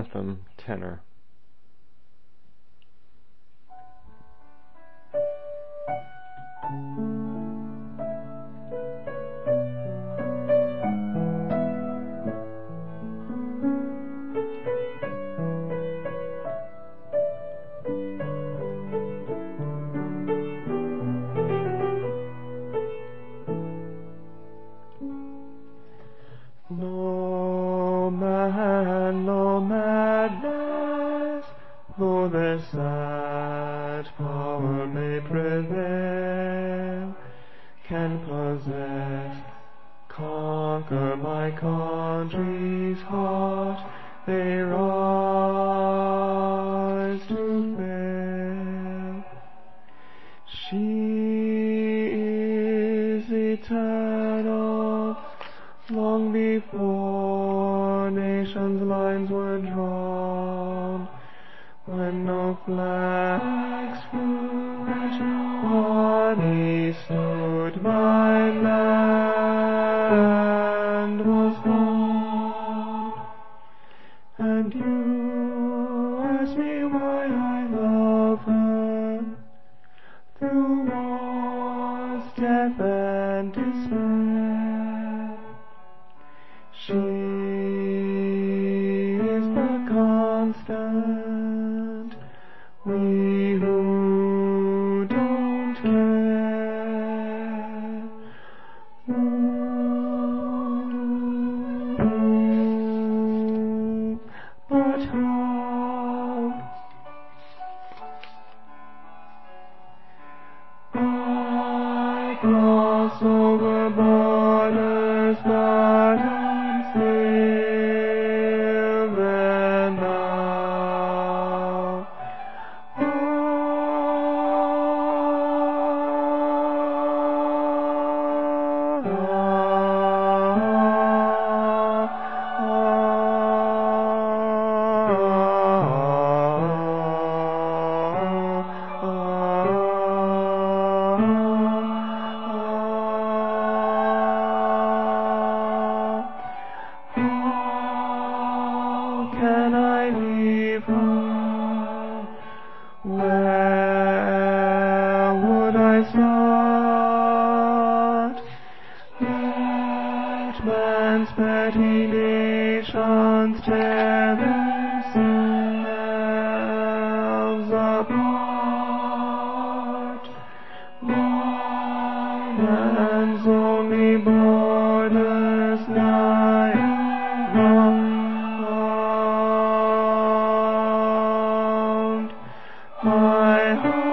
anthem tenor. No man, no madness, though the sad power may prevail, can possess, conquer my country's heart. They rise to fail. She is eternal. Long before nations' lines were drawn, when no flags flew, Bonnie stood, my land was born. And you ask me why I love her, through wars, death, and despair. She is the constant, we who don't care. But how I cross over borders that unsealed them now. Can I leave her? Where would I start? Let man's petty nations tear themselves apart. One man's only borders nigh around. My heart